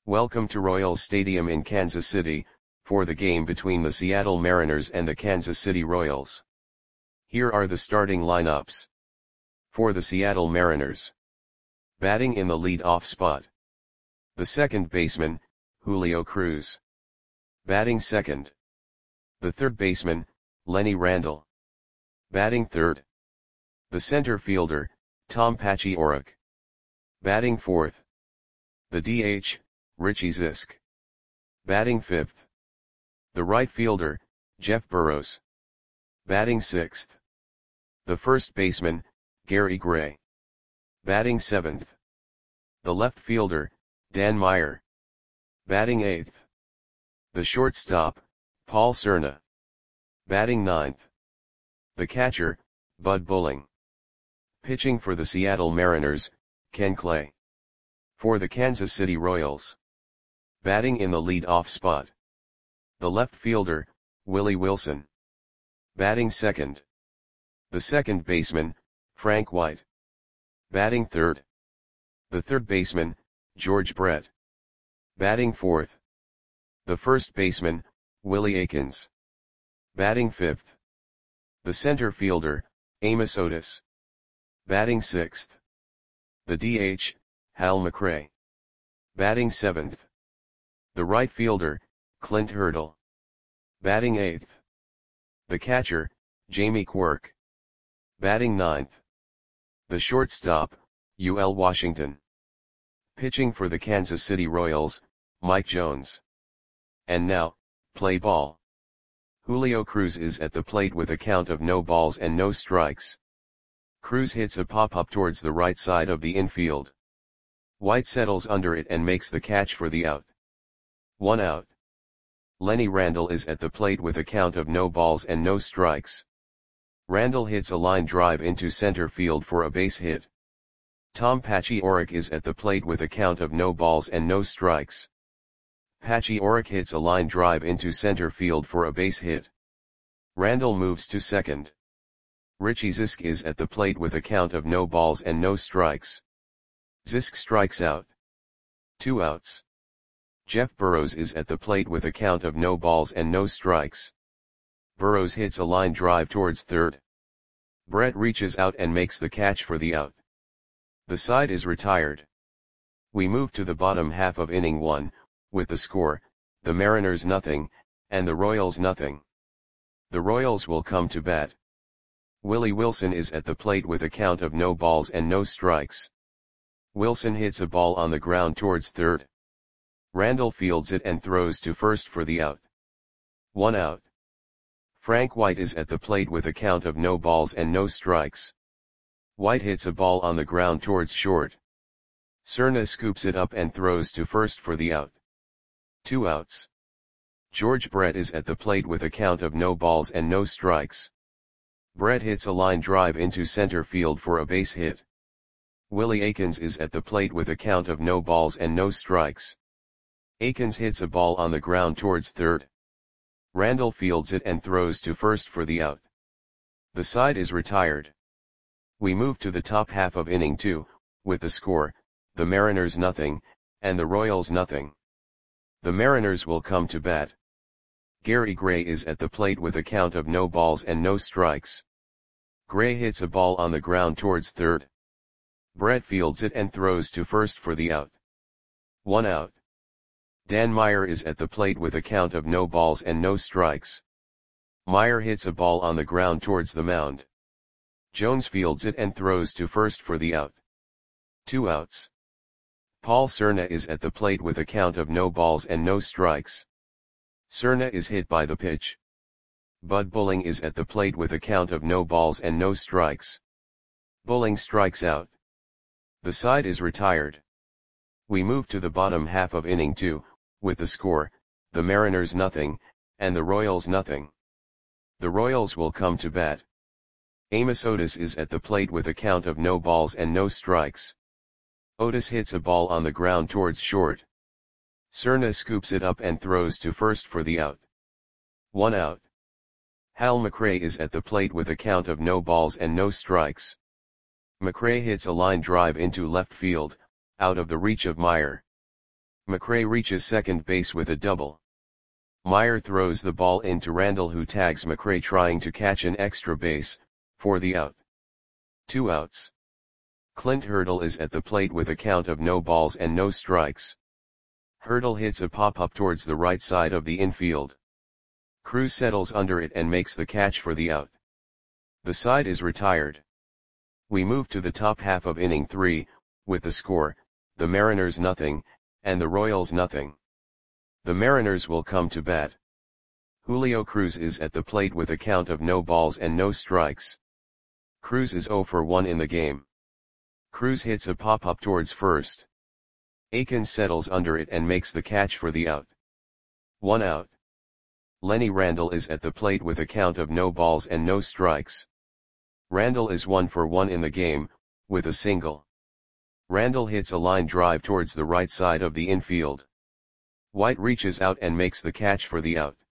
Welcome to Royals Stadium in Kansas City, for the game between the Seattle Mariners and the Kansas City Royals. Here are the starting lineups. For the Seattle Mariners. Batting in the lead-off spot. The second baseman, Julio Cruz. Batting second. The third baseman, Lenny Randle. Batting third. The center fielder, Tom Paciorek. Batting fourth. The DH, Richie Zisk. Batting fifth. The right fielder, Jeff Burroughs. Batting sixth. The first baseman, Gary Gray. Batting seventh. The left fielder, Dan Meyer. Batting eighth. The shortstop, Paul Cerna. Batting ninth. The catcher, Bud Bulling. Pitching for the Seattle Mariners, Ken Clay. For the Kansas City Royals. Batting in the lead-off spot. The left fielder, Willie Wilson. Batting second. The second baseman, Frank White. Batting third. The third baseman, George Brett. Batting fourth. The first baseman, Willie Aikens. Batting fifth. The center fielder, Amos Otis. Batting sixth. The DH, Hal McRae. Batting seventh. The right fielder, Clint Hurdle. Batting eighth. The catcher, Jamie Quirk. Batting ninth. The shortstop, UL Washington. Pitching for the Kansas City Royals, Mike Jones. And now, play ball. Julio Cruz is at the plate with a count of no balls and no strikes. Cruz hits a pop-up towards the right side of the infield. White settles under it and makes the catch for the out. 1 out. Lenny Randle is at the plate with a count of no balls and no strikes. Randle hits a line drive into center field for a base hit. Tom Paciorek is at the plate with a count of no balls and no strikes. Paciorek hits a line drive into center field for a base hit. Randle moves to second. Richie Zisk is at the plate with a count of no balls and no strikes. Zisk strikes out. 2 outs. Jeff Burroughs is at the plate with a count of no balls and no strikes. Burroughs hits a line drive towards third. Brett reaches out and makes the catch for the out. The side is retired. We move to the bottom half of inning 1, with the score, the Mariners nothing, and the Royals nothing. The Royals will come to bat. Willie Wilson is at the plate with a count of no balls and no strikes. Wilson hits a ball on the ground towards third. Randle fields it and throws to first for the out. 1 out. Frank White is at the plate with a count of no balls and no strikes. White hits a ball on the ground towards short. Cerna scoops it up and throws to first for the out. 2 outs. George Brett is at the plate with a count of no balls and no strikes. Brett hits a line drive into center field for a base hit. Willie Aikens is at the plate with a count of no balls and no strikes. Aikens hits a ball on the ground towards third. Randle fields it and throws to first for the out. The side is retired. We move to the top half of inning 2, with the score, the Mariners nothing, and the Royals nothing. The Mariners will come to bat. Gary Gray is at the plate with a count of no balls and no strikes. Gray hits a ball on the ground towards third. Brett fields it and throws to first for the out. 1 out. Dan Meyer is at the plate with a count of no balls and no strikes. Meyer hits a ball on the ground towards the mound. Jones fields it and throws to first for the out. 2 outs. Paul Cerna is at the plate with a count of no balls and no strikes. Cerna is hit by the pitch. Bud Bulling is at the plate with a count of no balls and no strikes. Bulling strikes out. The side is retired. We move to the bottom half of inning 2, with the score, the Mariners nothing, and the Royals nothing. The Royals will come to bat. Amos Otis is at the plate with a count of no balls and no strikes. Otis hits a ball on the ground towards short. Cerna scoops it up and throws to first for the out. 1 out. Hal McRae is at the plate with a count of no balls and no strikes. McRae hits a line drive into left field, out of the reach of Meyer. McRae reaches second base with a double. Meyer throws the ball into Randall, who tags McRae trying to catch an extra base, for the out. 2 outs. Clint Hurdle is at the plate with a count of no balls and no strikes. Hurdle hits a pop-up towards the right side of the infield. Cruz settles under it and makes the catch for the out. The side is retired. We move to the top half of inning 3, with the score, the Mariners nothing, and the Royals nothing. The Mariners will come to bat. Julio Cruz is at the plate with a count of no balls and no strikes. Cruz is 0 for 1 in the game. Cruz hits a pop-up towards first. Akins settles under it and makes the catch for the out. 1 out. Lenny Randall is at the plate with a count of no balls and no strikes. Randall is 1 for 1 in the game, with a single. Randall hits a line drive towards the right side of the infield. White reaches out and makes the catch for the out.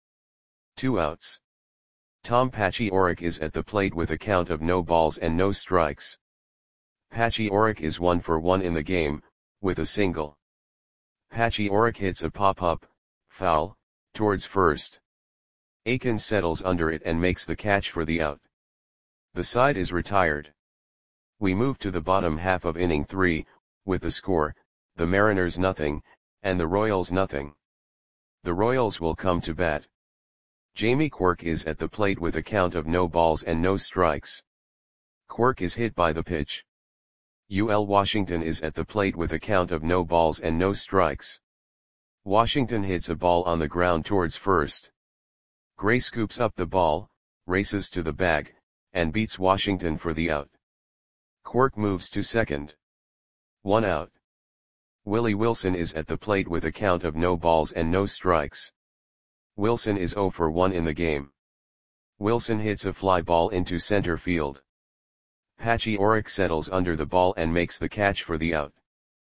2 outs. Tom Pacioretty is at the plate with a count of no balls and no strikes. Pacioretty is 1 for 1 in the game, with a single. Pacioretty hits a pop-up, foul, towards first. Akins settles under it and makes the catch for the out. The side is retired. We move to the bottom half of inning 3, with the score, the Mariners nothing, and the Royals nothing. The Royals will come to bat. Jamie Quirk is at the plate with a count of no balls and no strikes. Quirk is hit by the pitch. UL Washington is at the plate with a count of no balls and no strikes. Washington hits a ball on the ground towards first. Gray scoops up the ball, races to the bag, and beats Washington for the out. Quirk moves to second. 1 out. Willie Wilson is at the plate with a count of no balls and no strikes. Wilson is 0 for 1 in the game. Wilson hits a fly ball into center field. Pacioretty settles under the ball and makes the catch for the out.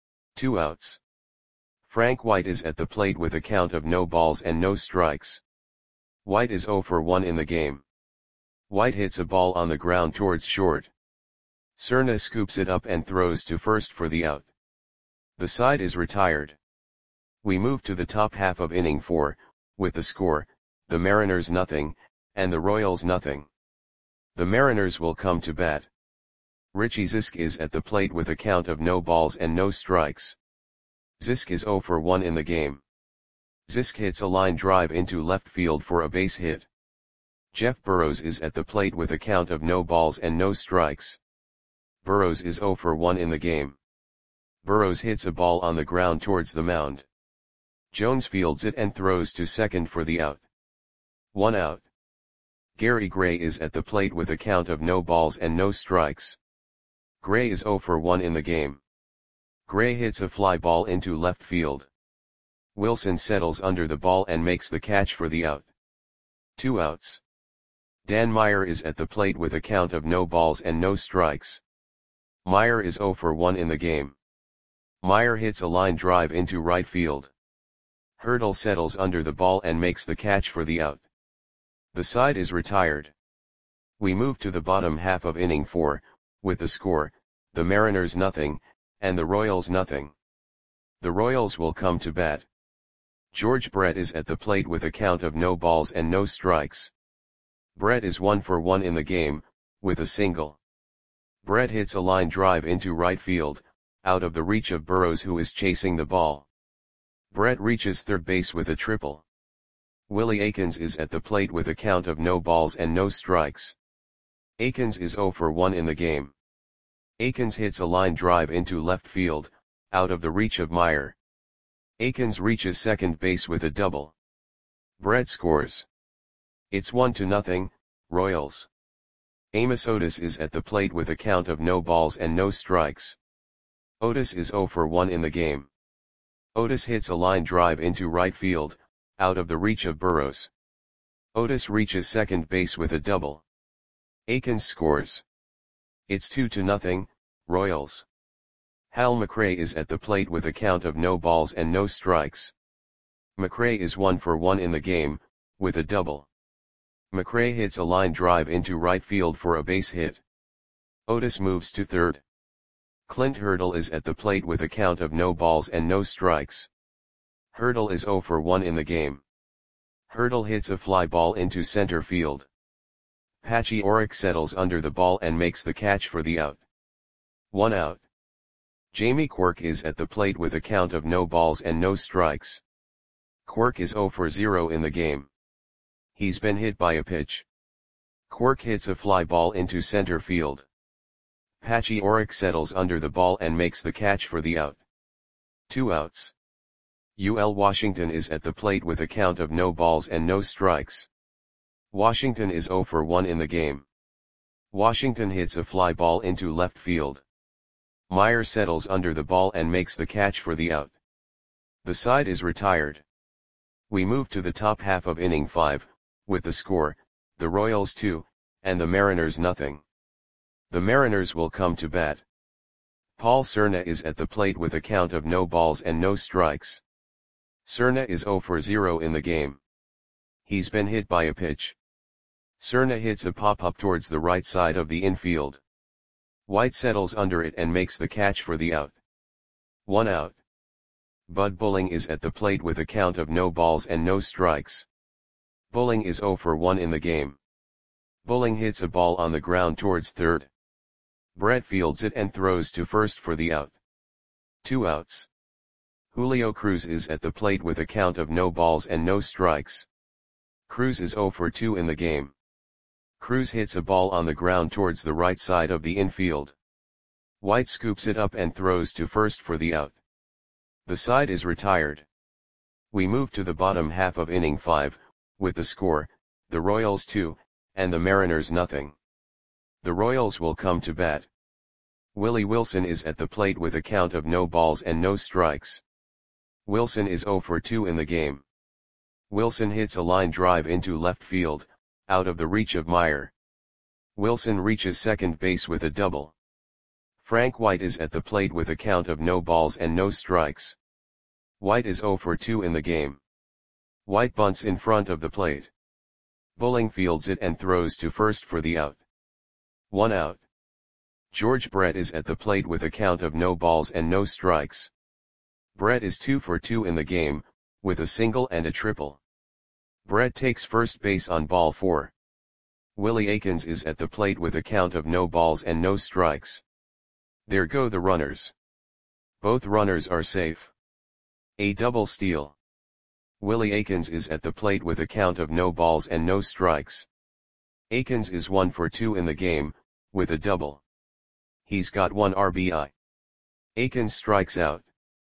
2 outs. Frank White is at the plate with a count of no balls and no strikes. White is 0 for 1 in the game. White hits a ball on the ground towards short. Cerna scoops it up and throws to first for the out. The side is retired. We move to the top half of inning 4, with the score, the Mariners nothing, and the Royals nothing. The Mariners will come to bat. Richie Zisk is at the plate with a count of no balls and no strikes. Zisk is 0 for 1 in the game. Zisk hits a line drive into left field for a base hit. Jeff Burrows is at the plate with a count of no balls and no strikes. Burrows is 0 for 1 in the game. Burrows hits a ball on the ground towards the mound. Jones fields it and throws to second for the out. 1 out. Gary Gray is at the plate with a count of no balls and no strikes. Gray is 0 for 1 in the game. Gray hits a fly ball into left field. Wilson settles under the ball and makes the catch for the out. 2 outs. Dan Meyer is at the plate with a count of no balls and no strikes. Meyer is 0 for 1 in the game. Meyer hits a line drive into right field. Hurdle settles under the ball and makes the catch for the out. The side is retired. We move to the bottom half of inning 4, with the score, the Mariners nothing, and the Royals nothing. The Royals will come to bat. George Brett is at the plate with a count of no balls and no strikes. Brett is 1 for 1 in the game, with a single. Brett hits a line drive into right field, out of the reach of Burrows, who is chasing the ball. Brett reaches third base with a triple. Willie Akins is at the plate with a count of no balls and no strikes. Akins is 0 for 1 in the game. Akins hits a line drive into left field, out of the reach of Meyer. Akins reaches second base with a double. Brett scores. It's 1-0, Royals. Amos Otis is at the plate with a count of no balls and no strikes. Otis is 0 for 1 in the game. Otis hits a line drive into right field, out of the reach of Burrows. Otis reaches second base with a double. Akins scores. It's 2-0, Royals. Hal McRae is at the plate with a count of no balls and no strikes. McRae is 1 for 1 in the game, with a double. McRae hits a line drive into right field for a base hit. Otis moves to third. Clint Hurdle is at the plate with a count of no balls and no strikes. Hurdle is 0 for 1 in the game. Hurdle hits a fly ball into center field. Patchy Oric settles under the ball and makes the catch for the out. 1 out. Jamie Quirk is at the plate with a count of no balls and no strikes. Quirk is 0 for 0 in the game. He's been hit by a pitch. Quirk hits a fly ball into center field. Patchy Oric settles under the ball and makes the catch for the out. 2 outs. UL Washington is at the plate with a count of no balls and no strikes. Washington is 0 for 1 in the game. Washington hits a fly ball into left field. Meyer settles under the ball and makes the catch for the out. The side is retired. We move to the top half of inning 5, with the score, the Royals 2, and the Mariners nothing. The Mariners will come to bat. Paul Cerna is at the plate with a count of no balls and no strikes. Cerna is 0 for 0 in the game. He's been hit by a pitch. Cerna hits a pop-up towards the right side of the infield. White settles under it and makes the catch for the out. 1 out. Bud Bulling is at the plate with a count of no balls and no strikes. Bulling is 0 for 1 in the game. Bulling hits a ball on the ground towards third. Brett fields it and throws to first for the out. 2 outs. Julio Cruz is at the plate with a count of no balls and no strikes. Cruz is 0 for 2 in the game. Cruz hits a ball on the ground towards the right side of the infield. White scoops it up and throws to first for the out. The side is retired. We move to the bottom half of inning 5, with the score, the Royals 2, and the Mariners nothing. The Royals will come to bat. Willie Wilson is at the plate with a count of no balls and no strikes. Wilson is 0 for 2 in the game. Wilson hits a line drive into left field, out of the reach of Meyer. Wilson reaches second base with a double. Frank White is at the plate with a count of no balls and no strikes. White is 0 for 2 in the game. White bunts in front of the plate. Bulling fields it and throws to first for the out. 1 out. George Brett is at the plate with a count of no balls and no strikes. Brett is 2 for 2 in the game, with a single and a triple. Brett takes first base on ball 4. Willie Aikens is at the plate with a count of no balls and no strikes. There go the runners. Both runners are safe. A double steal. Willie Aikens is at the plate with a count of no balls and no strikes. Aikens is 1 for 2 in the game, with a double. He's got 1 RBI. Aikens strikes out.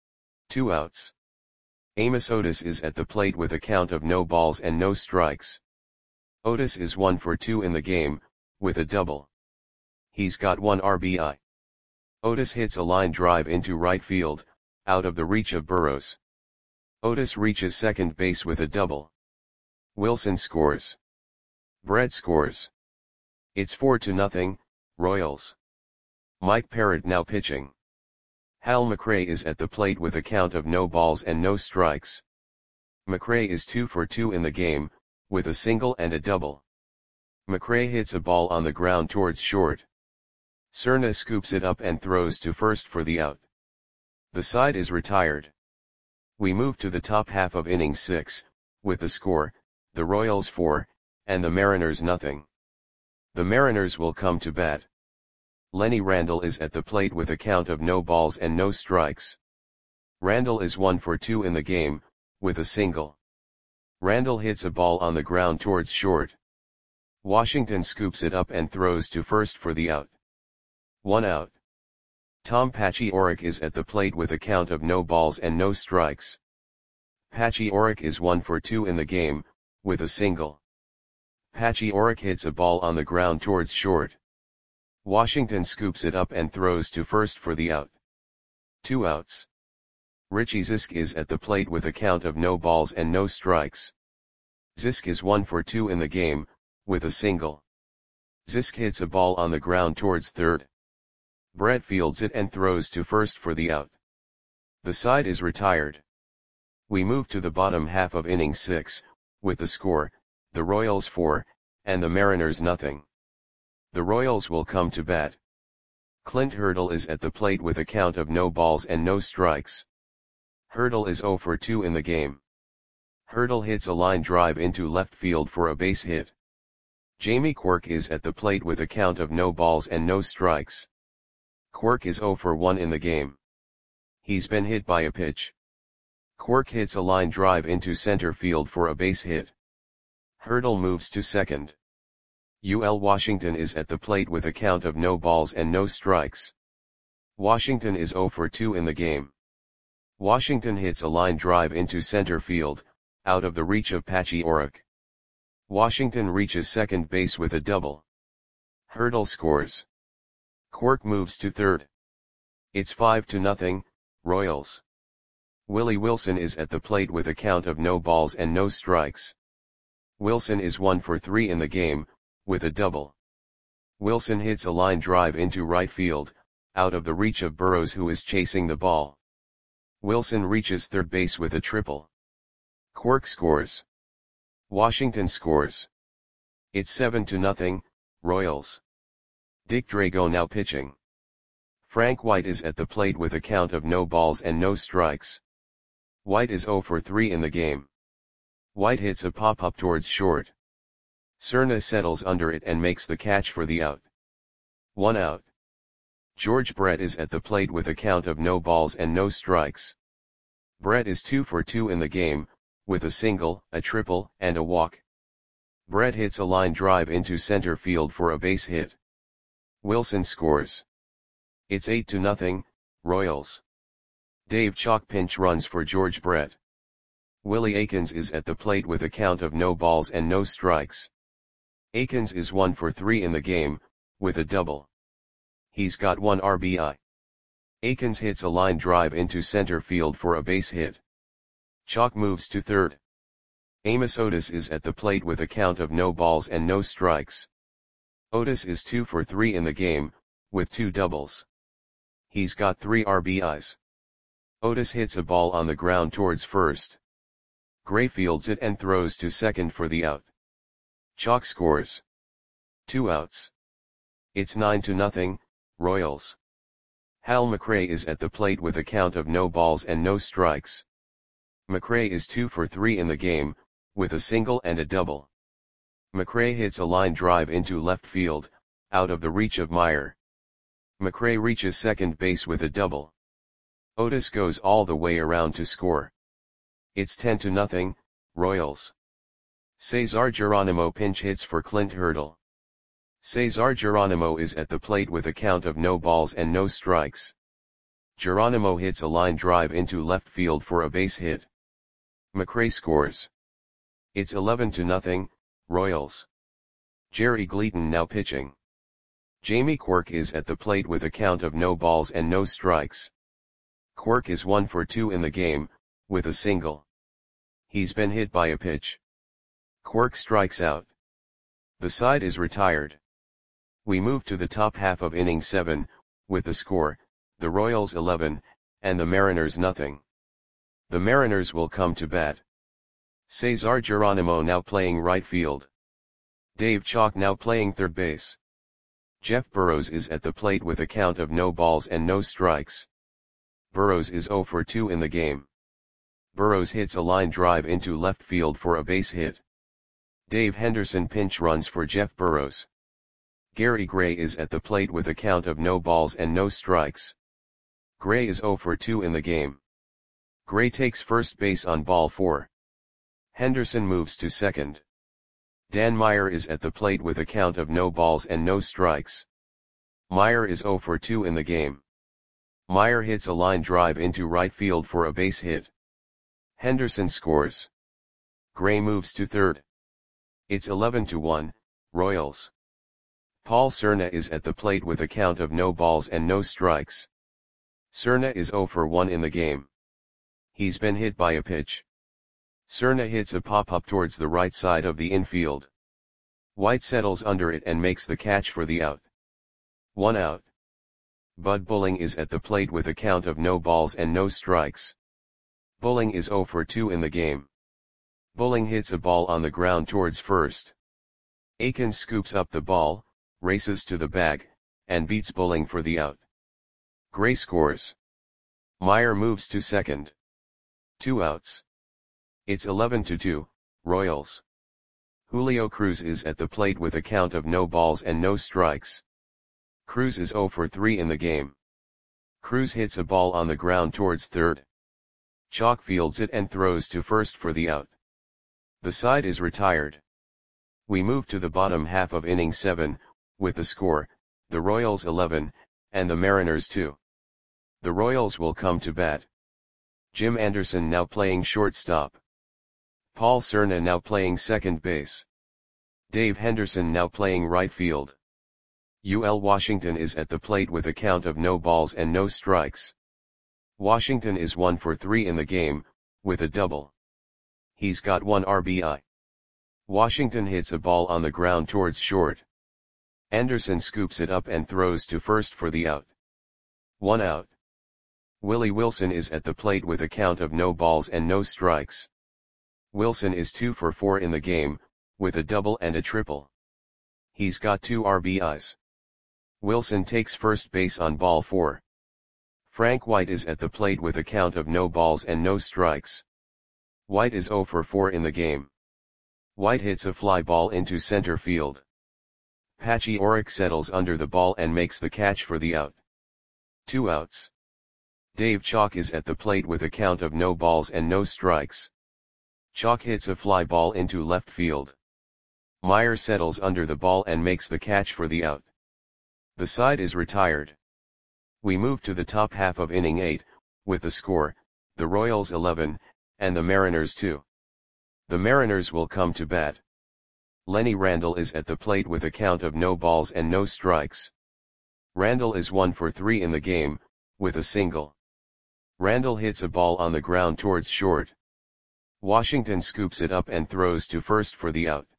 2 outs. Amos Otis is at the plate with a count of no balls and no strikes. Otis is 1 for 2 in the game, with a double. He's got 1 RBI. Otis hits a line drive into right field, out of the reach of Burrows. Otis reaches second base with a double. Wilson scores. Brett scores. It's 4-0, Royals. Mike Parrott now pitching. Hal McRae is at the plate with a count of no balls and no strikes. McRae is 2 for 2 in the game, with a single and a double. McRae hits a ball on the ground towards short. Cerna scoops it up and throws to first for the out. The side is retired. We move to the top half of inning 6, with the score, the Royals 4, and the Mariners nothing. The Mariners will come to bat. Lenny Randle is at the plate with a count of no balls and no strikes. Randle is 1 for 2 in the game, with a single. Randle hits a ball on the ground towards short. Washington scoops it up and throws to first for the out. 1 out. Tom Patchy Oric is at the plate with a count of no balls and no strikes. Patchy Oric is 1 for 2 in the game, with a single. Patchy Oric hits a ball on the ground towards short. Washington scoops it up and throws to first for the out. 2 outs. Richie Zisk is at the plate with a count of no balls and no strikes. Zisk is 1 for 2 in the game, with a single. Zisk hits a ball on the ground towards third. Brett fields it and throws to first for the out. The side is retired. We move to the bottom half of inning 6, with the score, the Royals 4, and the Mariners nothing. The Royals will come to bat. Clint Hurdle is at the plate with a count of no balls and no strikes. Hurdle is 0 for 2 in the game. Hurdle hits a line drive into left field for a base hit. Jamie Quirk is at the plate with a count of no balls and no strikes. Quirk is 0 for 1 in the game. He's been hit by a pitch. Quirk hits a line drive into center field for a base hit. Hurdle moves to second. UL Washington is at the plate with a count of no balls and no strikes. Washington is 0 for 2 in the game. Washington hits a line drive into center field, out of the reach of Patchy Orrick. Washington reaches second base with a double. Hurdle scores. Quirk moves to third. It's 5-0, Royals. Willie Wilson is at the plate with a count of no balls and no strikes. Wilson is 1 for 3 in the game, with a double. Wilson hits a line drive into right field, out of the reach of Burrows who is chasing the ball. Wilson reaches third base with a triple. Quirk scores. Washington scores. It's 7-0, Royals. Dick Drago now pitching. Frank White is at the plate with a count of no balls and no strikes. White is 0 for 3 in the game. White hits a pop-up towards short. Cerna settles under it and makes the catch for the out. 1 out. George Brett is at the plate with a count of no balls and no strikes. Brett is 2 for 2 in the game, with a single, a triple, and a walk. Brett hits a line drive into center field for a base hit. Wilson scores. It's 8-0, Royals. Dave Chalk pinch runs for George Brett. Willie Aikens is at the plate with a count of no balls and no strikes. Aikens is 1 for 3 in the game, with a double. He's got 1 RBI. Aikens hits a line drive into center field for a base hit. Chalk moves to third. Amos Otis is at the plate with a count of no balls and no strikes. Otis is 2 for 3 in the game, with 2 doubles. He's got 3 RBIs. Otis hits a ball on the ground towards first. Gray fields it and throws to second for the out. Chalk scores. 2 outs. It's 9-0, Royals. Hal McRae is at the plate with a count of no balls and no strikes. McRae is 2 for 3 in the game, with a single and a double. McRae hits a line drive into left field, out of the reach of Meyer. McRae reaches second base with a double. Otis goes all the way around to score. It's 10-0, Royals. Cesar Geronimo pinch hits for Clint Hurdle. Cesar Geronimo is at the plate with a count of no balls and no strikes. Geronimo hits a line drive into left field for a base hit. McRae scores. It's 11-0, Royals. Jerry Gleaton now pitching. Jamie Quirk is at the plate with a count of no balls and no strikes. Quirk is 1 for 2 in the game, with a single. He's been hit by a pitch. Quirk strikes out. The side is retired. We move to the top half of inning 7, with the score, the Royals 11, and the Mariners nothing. The Mariners will come to bat. Cesar Geronimo now playing right field. Dave Chalk now playing third base. Jeff Burrows is at the plate with a count of no balls and no strikes. Burrows is 0 for 2 in the game. Burrows hits a line drive into left field for a base hit. Dave Henderson pinch runs for Jeff Burrows. Gary Gray is at the plate with a count of no balls and no strikes. Gray is 0 for 2 in the game. Gray takes first base on ball 4. Henderson moves to second. Dan Meyer is at the plate with a count of no balls and no strikes. Meyer is 0 for 2 in the game. Meyer hits a line drive into right field for a base hit. Henderson scores. Gray moves to third. It's 11-1, Royals. Paul Cerna is at the plate with a count of no balls and no strikes. Cerna is 0 for 1 in the game. He's been hit by a pitch. Cerna hits a pop-up towards the right side of the infield. White settles under it and makes the catch for the out. 1 out. Bud Bulling is at the plate with a count of no balls and no strikes. Bulling is 0 for 2 in the game. Bulling hits a ball on the ground towards first. Aikens scoops up the ball, races to the bag, and beats Bulling for the out. Gray scores. Meyer moves to second. 2 outs. It's 11-2, Royals. Julio Cruz is at the plate with a count of no balls and no strikes. Cruz is 0 for 3 in the game. Cruz hits a ball on the ground towards third. Chalk fields it and throws to first for the out. The side is retired. We move to the bottom half of inning 7, with the score, the Royals 11, and the Mariners 2. The Royals will come to bat. Jim Anderson now playing shortstop. Paul Cerna now playing second base. Dave Henderson now playing right field. UL Washington is at the plate with a count of no balls and no strikes. Washington is 1 for 3 in the game, with a double. He's got 1 RBI. Washington hits a ball on the ground towards short. Anderson scoops it up and throws to first for the out. 1 out. Willie Wilson is at the plate with a count of no balls and no strikes. Wilson is 2 for 4 in the game, with a double and a triple. He's got 2 RBIs. Wilson takes first base on ball 4. Frank White is at the plate with a count of no balls and no strikes. White is 0 for 4 in the game. White hits a fly ball into center field. Patchy Oric settles under the ball and makes the catch for the out. 2 outs. Dave Chalk is at the plate with a count of no balls and no strikes. Chalk hits a fly ball into left field. Meyer settles under the ball and makes the catch for the out. The side is retired. We move to the top half of inning 8, with the score, the Royals 11, and the Mariners 2. The Mariners will come to bat. Lenny Randle is at the plate with a count of no balls and no strikes. Randle is 1 for 3 in the game, with a single. Randle hits a ball on the ground towards short. Washington scoops it up and throws to first for the out.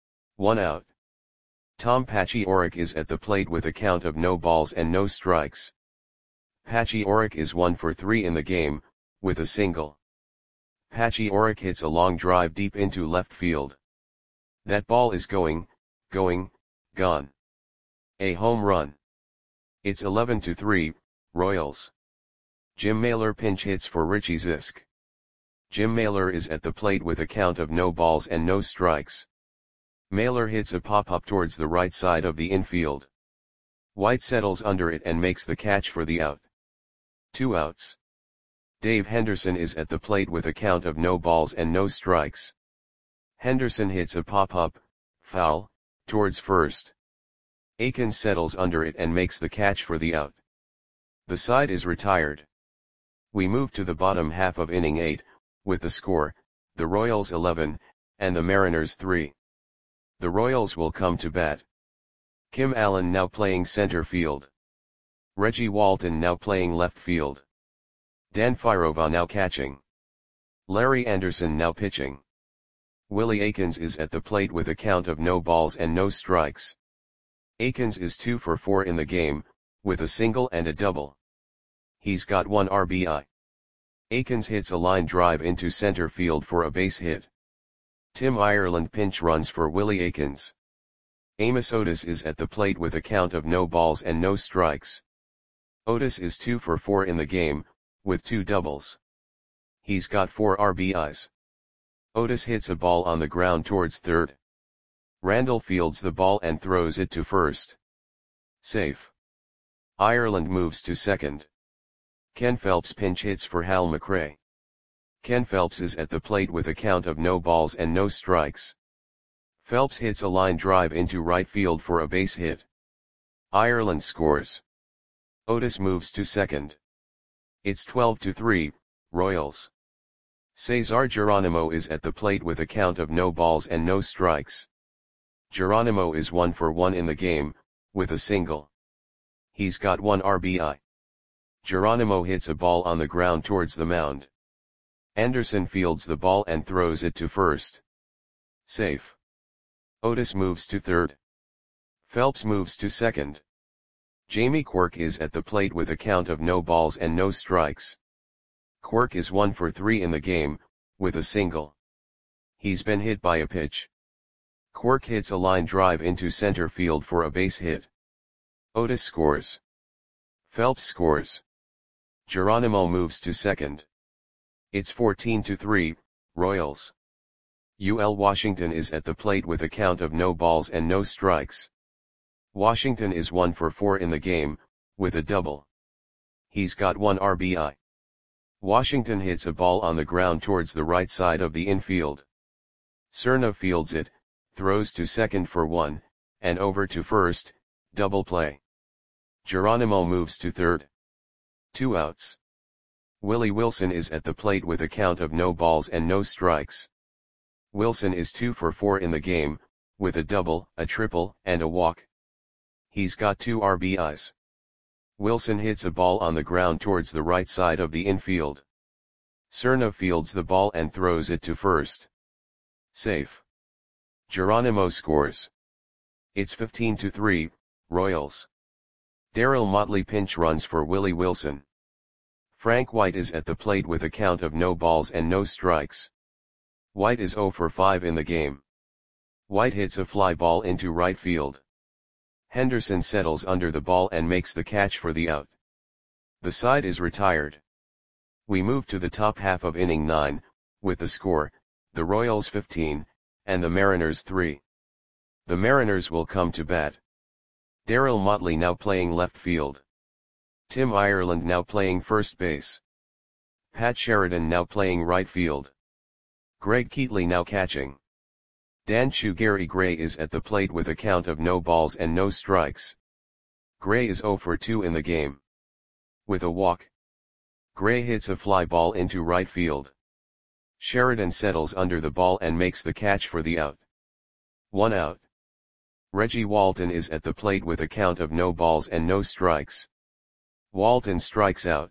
1 out. Tom Patchy Oric is at the plate with a count of no balls and no strikes. Patchy Oric is 1 for 3 in the game, with a single. Patchy Oric hits a long drive deep into left field. That ball is gone. A home run. It's 11-3, Royals. Jim Mailer pinch hits for Richie Zisk. Jim Mailer is at the plate with a count of no balls and no strikes. Mailer hits a pop-up towards the right side of the infield. White settles under it and makes the catch for the out. 2 outs. Dave Henderson is at the plate with a count of no balls and no strikes. Henderson hits a pop-up, foul, towards first. Akins settles under it and makes the catch for the out. The side is retired. We move to the bottom half of inning 8, with the score, the Royals 11, and the Mariners 3. The Royals will come to bat. Kim Allen now playing center field. Reggie Walton now playing left field. Dan Firova now catching. Larry Anderson now pitching. Willie Akins is at the plate with a count of no balls and no strikes. Akins is 2 for 4 in the game, with a single and a double. He's got 1 RBI. Akins hits a line drive into center field for a base hit. Tim Ireland pinch runs for Willie Akins. Amos Otis is at the plate with a count of no balls and no strikes. Otis is 2 for 4 in the game, with 2 doubles. He's got 4 RBIs. Otis hits a ball on the ground towards third. Randle fields the ball and throws it to first. Safe. Ireland moves to second. Ken Phelps pinch hits for Hal McRae. Ken Phelps is at the plate with a count of no balls and no strikes. Phelps hits a line drive into right field for a base hit. Ireland scores. Otis moves to second. It's 12-3, Royals. Cesar Geronimo is at the plate with a count of no balls and no strikes. Geronimo is 1 for 1 in the game, with a single. He's got 1 RBI. Geronimo hits a ball on the ground towards the mound. Anderson fields the ball and throws it to first. Safe. Otis moves to third. Phelps moves to second. Jamie Quirk is at the plate with a count of no balls and no strikes. Quirk is 1 for 3 in the game, with a single. He's been hit by a pitch. Quirk hits a line drive into center field for a base hit. Otis scores. Phelps scores. Geronimo moves to second. It's 14-3, Royals. UL Washington is at the plate with a count of no balls and no strikes. Washington is 1 for 4 in the game, with a double. He's got 1 RBI. Washington hits a ball on the ground towards the right side of the infield. Cerna fields it, throws to second for 1, and over to first, double play. Geronimo moves to third. 2 outs. Willie Wilson is at the plate with a count of no balls and no strikes. Wilson is 2 for 4 in the game, with a double, a triple, and a walk. He's got 2 RBIs. Wilson hits a ball on the ground towards the right side of the infield. Cerna fields the ball and throws it to first. Safe. Geronimo scores. It's 15-3, Royals. Darryl Motley pinch runs for Willie Wilson. Frank White is at the plate with a count of no balls and no strikes. White is 0 for 5 in the game. White hits a fly ball into right field. Henderson settles under the ball and makes the catch for the out. The side is retired. We move to the top half of inning 9, with the score, the Royals 15, and the Mariners 3. The Mariners will come to bat. Darryl Motley now playing left field. Tim Ireland now playing first base. Pat Sheridan now playing right field. Greg Keatley now catching. Dan Gary Gray is at the plate with a count of no balls and no strikes. Gray is 0 for 2 in the game. With a walk. Gray hits a fly ball into right field. Sheridan settles under the ball and makes the catch for the out. 1 out. Reggie Walton is at the plate with a count of no balls and no strikes. Walton strikes out.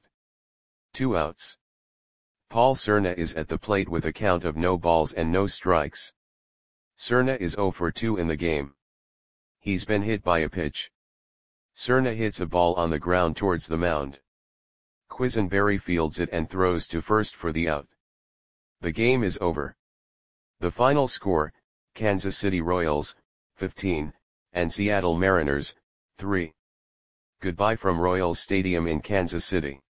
2 outs. Paul Cerna is at the plate with a count of no balls and no strikes. Cerna is 0 for 2 in the game. He's been hit by a pitch. Cerna hits a ball on the ground towards the mound. Quisenberry fields it and throws to first for the out. The game is over. The final score, Kansas City Royals, 15, and Seattle Mariners, 3. Goodbye from Royals Stadium in Kansas City.